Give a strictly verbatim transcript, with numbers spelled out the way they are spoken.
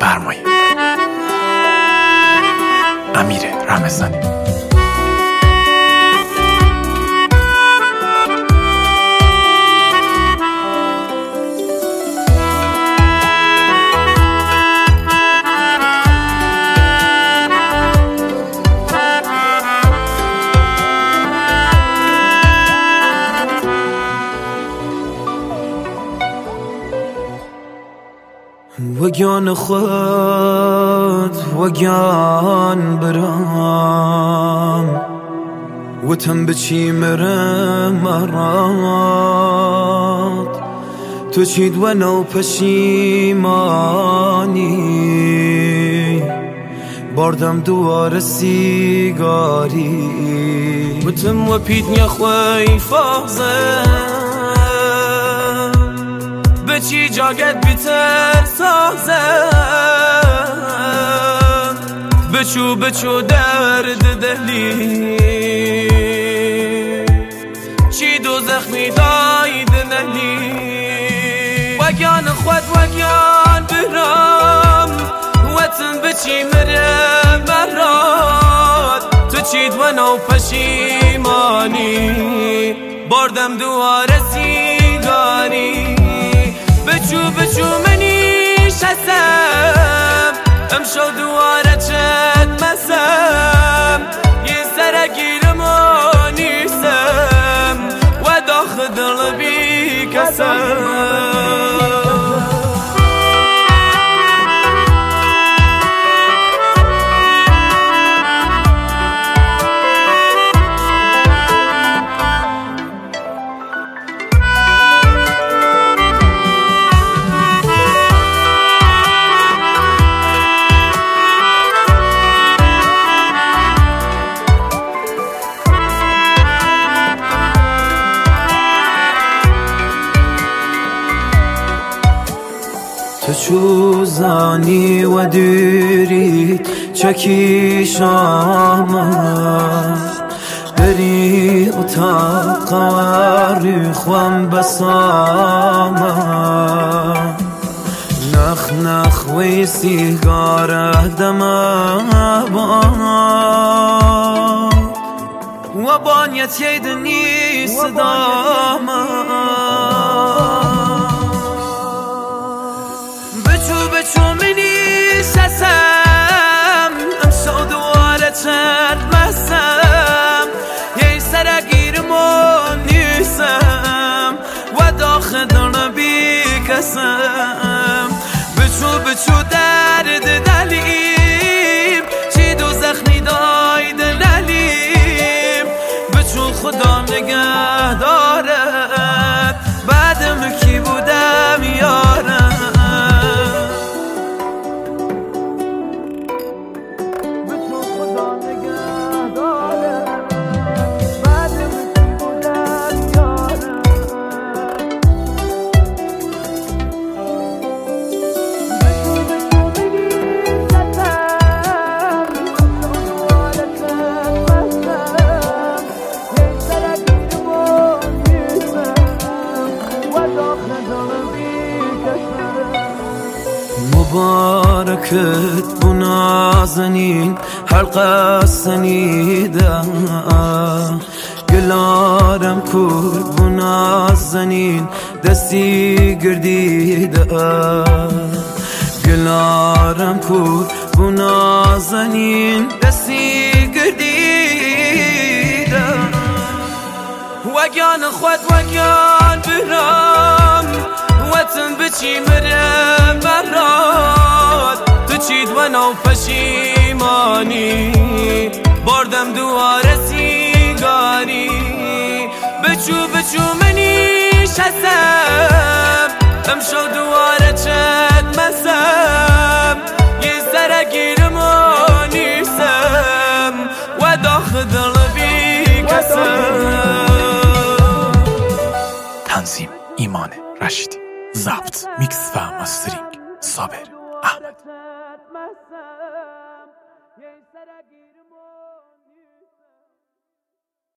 بفرمایید. امیر رمضانی. وگان خود وگان برام وتم بچی مرم مرات تو چید و نو پشیمانی باردم دوار سیگاری وتم و پیدنی خوی فازه بچی جاگت بیتر سازم بچو بچو درد دلی چی دو زخمی داید نلی وگان خود وگان برام وطن بچی مرم مراد تو چید و نو پشیمانی باردم دوار سیگاری بچو بچو منی شسم امشو دواره چد مسم یه سرگیرم و نیسم و داخل دل بی کسم تو چوزانی و دیری چکی شامم بری اتاق قاری خوام بسامم نخ نخ وی سیگاره دمم و بانیت یدنی صدامم بچو منی سسم امشو دواره چند مسم یه سرگیرم و نیسم و داخل دارم بی کسم بچو بچو درد دلیم چی دو زخمی داید نلیم بچو خدا نگه دارد بعدم کی بودم یارم مبارکت بو نازنین حلقه سنیده گلارم کور بو نازنین دستی گردیده گلارم کور بو نازنین دستی گردیده وگان خود وگان برام وطن بچی مرم مراد تو چید و نو پشیمانی باردم دوار سیگاری بچو بچو منی شسم امشو دواره چد مسم یه سرگیرم و نیسم و داخل دل بی کسم. تنظیم ایمان رشیدی، ضبط میکس و ماسترینگ صابر احمد.